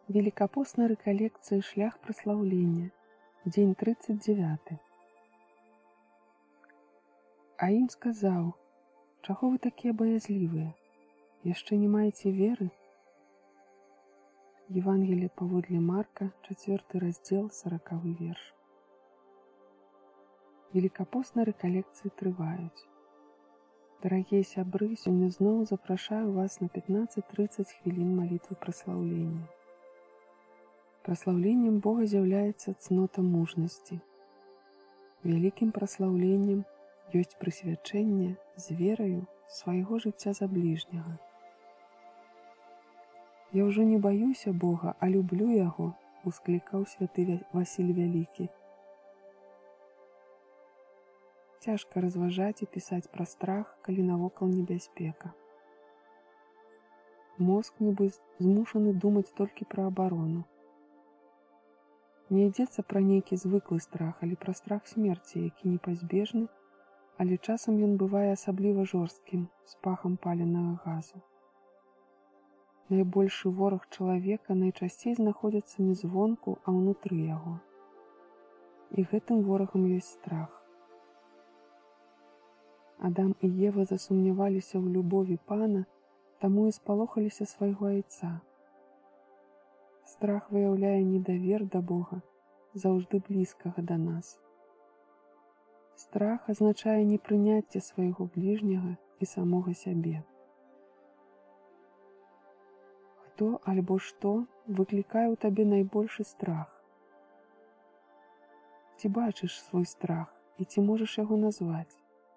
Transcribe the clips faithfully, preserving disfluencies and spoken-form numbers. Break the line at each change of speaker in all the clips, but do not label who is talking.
Великопостной реколлекции «Шлях прославления», день тридцать девяты. А ім сказаў: «Чаго вы такія баязлівыя? Яшчэ не маеце веры?» Евангелие паводле Марка, чацвёрты раздзел, саракавы верш. Великопостныя рэкалекцыі трываюць. Дарагія сябры, сёння зноў запрашаю вас на пятнаццаць трыццаць хвілін малітвы праслаўлення. Праслаўленнем Бога з'яўляецца цнота мужнасці. Вялікім праслаўленнем ёсць прысвячэнне з вераю свайго жыцця за бліжняга. «Я ўжо не баюся Бога, а люблю Яго», — усклікаў святы Васіль Вялікі. Цяжка разважаць і пісаць пра страх, калі навокал небяспека. Мозг нібы змушаны думаць толькі пра абарону. Не ідзецца пра нейкі звыклы страх, але пра страх смерці, які непазбежны, але часам ён бывае асабліва жорсткім, з пахам паленага газу. Найбольшы вораг чалавека найчасцей знаходзіцца не звонку, а ўнутры яго. І гэтым ворагам ёсць страх. Адам і Ева засумняваліся ў любові Пана, таму і спалохаліся свайго айца. Страх выяўляе недавер да Бога, заўжды блізкага да нас. Страх азначае непрыняцце свайго бліжняга і самога сябе. Хто альбо што выклікае ў табе найбольшы страх? Ці бачыш свой страх і ці можаш яго назваць?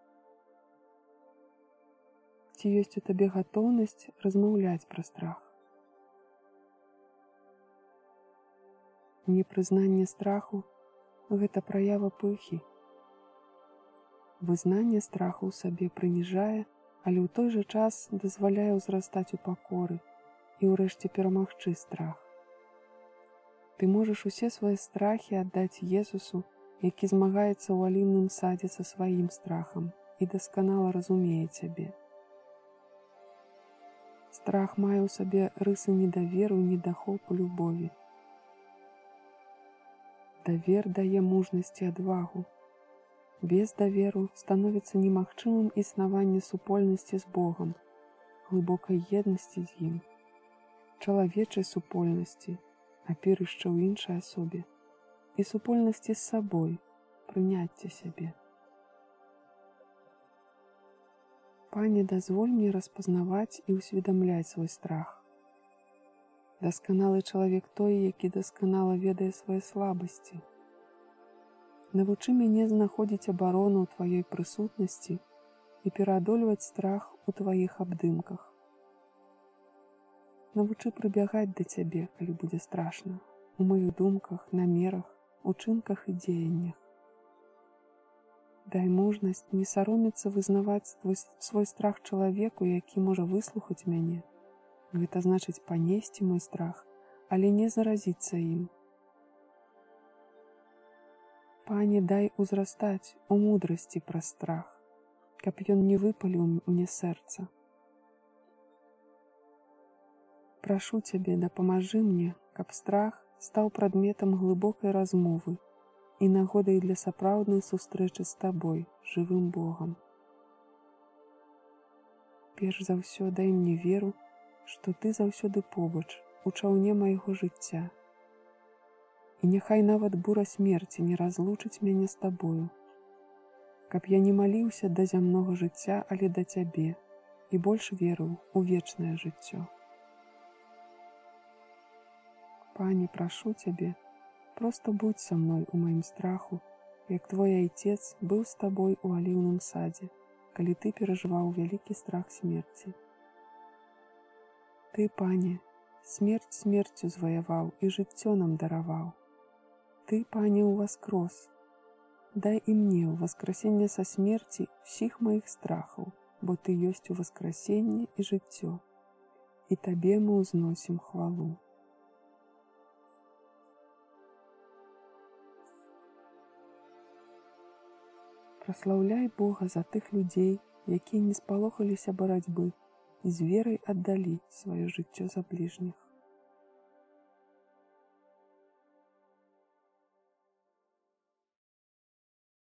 Ці ёсць у табе гатоўнасць размаўляць пра страх? Непрызнанне страху – гэта праява пыхі. Вызнанне страху ў сабе прыніжае, але ў той жа час дазваляе ўзрастаць у пакоры і ўрэшце перамагчы страх. Ты можаш усе свае страхі аддаць Езусу, які змагаецца ў аліўным садзе са сваім страхам і дасканала разумее цябе. Страх мае ў сабе рысы недаверу і недахопу любові. Давер дае мужнасць і адвагу. Без даверу становіцца немагчымым існаванне супольнасці з Богам, глыбокай еднасці з ім, чалавечай супольнасці, апірышча ў іншай асобе, і супольнасці з сабой, прыняцця сябе. Пане, дазволь мне распазнаваць і ўсведамляць свой страх. Дасканалы чалавек той, які дасканала ведае свае слабасці. Навучы мяне знаходзіць абарону ў Тваёй прысутнасці і пераадольваць страх у Тваіх абдымках. Навучы прыбягаць да Цябе, калі будзе страшна, у маіх думках, намерах, учынках і дзеяннях. Дай мужнасць не саромецца вызнаваць твой, свой страх чалавеку, які можа выслухаць мяне. Гэта значыць панесці мой страх, але не заразіцца ім. Пане, дай узрастаць у мудрасці пра страх, каб ён не выпаліў мне сэрца. Прашу Цябе, дапамажы мне, каб страх стаў прадметам глыбокай размовы і нагодай для сапраўднай сустрэчы з Табой, жывым Богам. Перш за ўсё дай мне веру, што Ты заўсёды побач, у чаўне майго жыцця. І няхай нават бура смерці не разлучыць мяне з Табою, каб я не маліўся да зямнога жыцця, але да Цябе, і больш верыў у вечнае жыццё. Пане, прашу Цябе, проста будзь са мной у маім страху, як Твой айцец быў з Табой у аліўным садзе, калі Ты перажываў вялікі страх смерці. Ты, Пане, смерць смерцю зваяваў і жыццё нам дараваў. Ты, Пане, уваскрос. Дай і мне ў васкрасенне са смерці ўсіх маіх страхаў, бо Ты ёсць у васкрасенне і жыццё, і Табе мы ўзносім хвалу. Праслаўляй Бога за тых людзей, якія не спалохаліся барацьбы і з верай аддалі сваё жыццё за бліжніх.